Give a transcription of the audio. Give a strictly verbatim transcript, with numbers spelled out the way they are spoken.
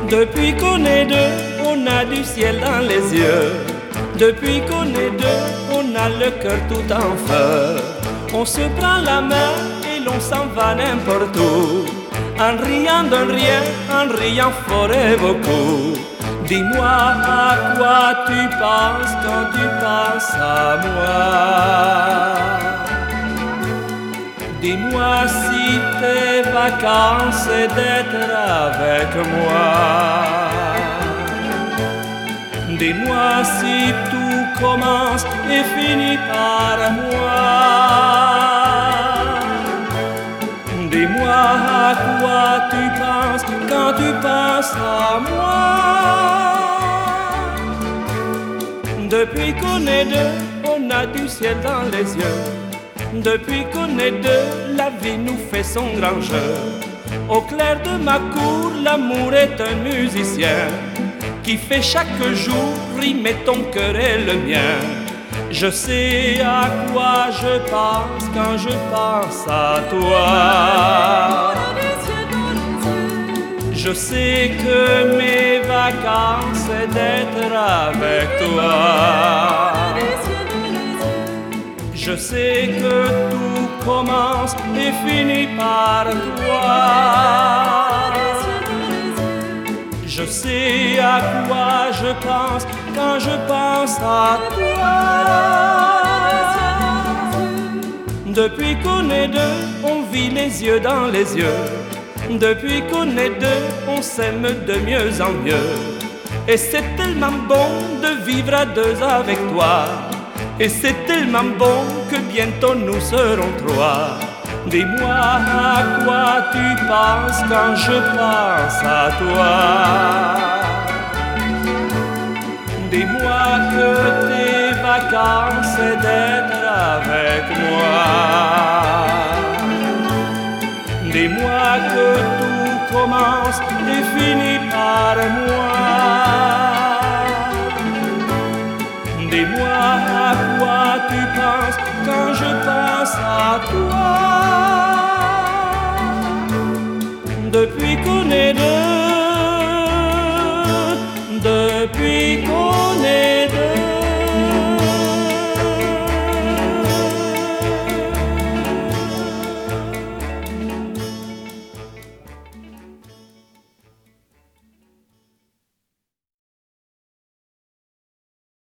Depuis qu'on est deux, on a du ciel dans les yeux. Depuis qu'on est deux, on a le cœur tout en feu. On se prend la main et l'on s'en va n'importe où, en riant de rien, en riant fort et beaucoup. Dis-moi à quoi tu penses quand tu penses à moi. Dis-moi si tes vacances c'est d'être avec moi. Dis-moi si tout commence et finit par moi. Dis-moi à quoi tu penses quand tu penses à moi. Depuis qu'on est deux, on a du ciel dans les yeux. Depuis qu'on est deux, la vie nous fait son grand jeu. Au clair de ma cour, l'amour est un musicien qui fait chaque jour rimer ton cœur et le mien. Je sais à quoi je pense quand je pense à toi. Je sais que mes vacances c'est d'être avec toi. Je sais que tout commence et finit par toi. Je sais à quoi je pense quand je pense à toi. Depuis qu'on est deux, on vit les yeux dans les yeux. Depuis qu'on est deux, on s'aime de mieux en mieux. Et c'est tellement bon de vivre à deux avec toi. Et c'est tellement bon que bientôt nous serons trois. Dis-moi à quoi tu penses quand je pense à toi. Dis-moi que tes vacances c'est d'être avec moi. Dis-moi que tout commence et finit par moi. Dis-moi à quoi tu penses quand je pense à toi. Depuis qu'on est deux,